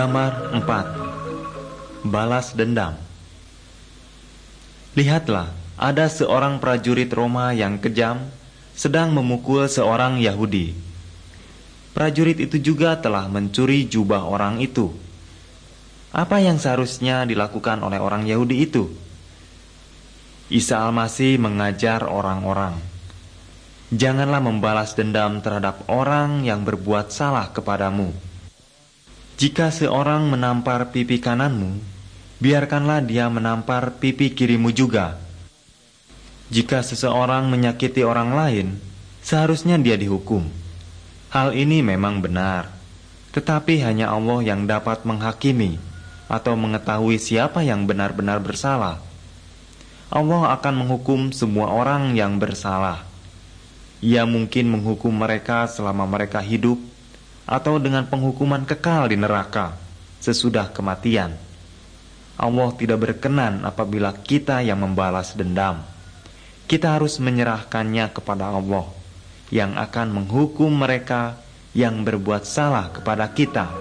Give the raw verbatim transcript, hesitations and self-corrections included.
Gambar empat. Balas dendam. Lihatlah, ada seorang prajurit Roma yang kejam sedang memukul seorang Yahudi. Prajurit itu juga telah mencuri jubah orang itu. Apa yang seharusnya dilakukan oleh orang Yahudi itu? Isa Al-Masih mengajar orang-orang, janganlah membalas dendam terhadap orang yang berbuat salah kepadamu. Jika seorang menampar pipi kananmu, biarkanlah dia menampar pipi kirimu juga. Jika seseorang menyakiti orang lain, seharusnya dia dihukum. Hal ini memang benar, tetapi hanya Allah yang dapat menghakimi atau mengetahui siapa yang benar-benar bersalah. Allah akan menghukum semua orang yang bersalah. Ia mungkin menghukum mereka selama mereka hidup, atau dengan penghukuman kekal di neraka sesudah kematian. Allah tidak berkenan apabila kita yang membalas dendam. Kita harus menyerahkannya kepada Allah yang akan menghukum mereka yang berbuat salah kepada kita.